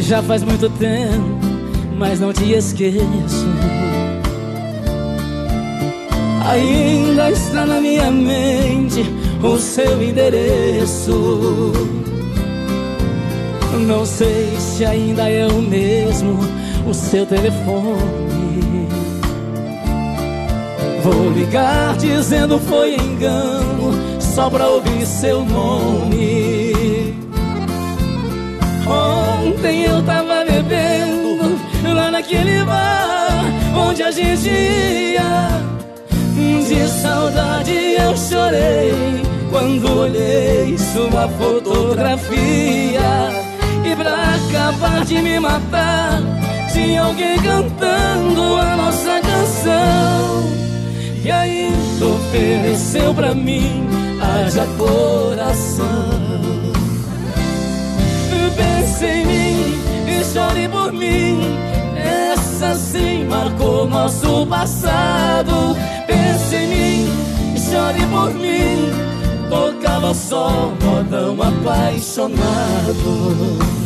Já faz muito tempo, mas não te esqueço. Ainda está na minha mente o seu endereço. Não sei se ainda é o mesmo o seu telefone. Vou ligar dizendo foi engano, só pra ouvir seu nome. Ontem eu tava bebendo lá naquele bar onde a gente ia. De saudade eu chorei quando olhei sua fotografia. E pra acabar de me matar, tinha alguém cantando a nossa canção. E ainda ofereceu pra mim haja coração. Pense em mim e chore por mim, essa sim marcou nosso passado. Pense em mim e chore por mim, tocava só modão apaixonado.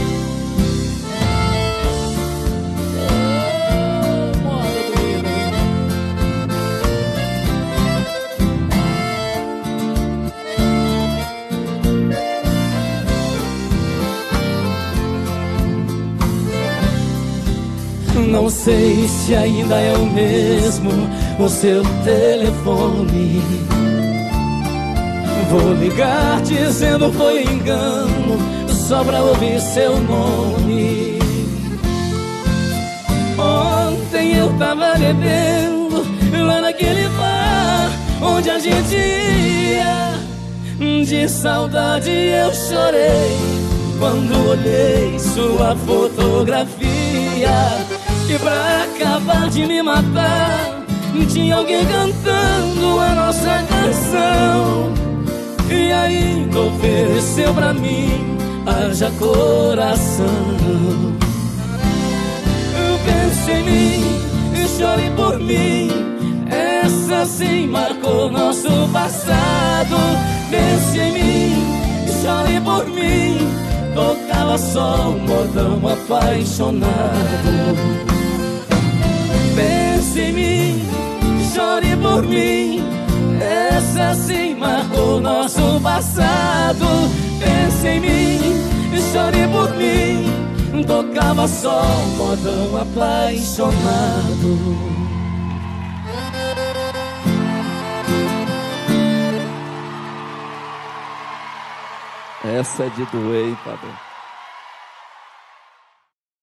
Não sei se ainda é o mesmo o seu telefone. Vou ligar dizendo foi engano, só pra ouvir seu nome. Ontem eu tava bebendo lá naquele bar onde a gente ia. De saudade eu chorei quando olhei sua fotografia. E pra acabar de me matar, tinha alguém cantando a nossa canção. E ainda ofereceu pra mim haja coração. Pense em mim e chore por mim, essa sim marcou nosso passado. Pense em mim e chore por mim, tocava só um modão apaixonado. Pense em mim, chore por mim, essa sim marcou nosso passado. Pense em mim, chore por mim, tocava só um modão apaixonado. Essa é de doer, hein, Padrão?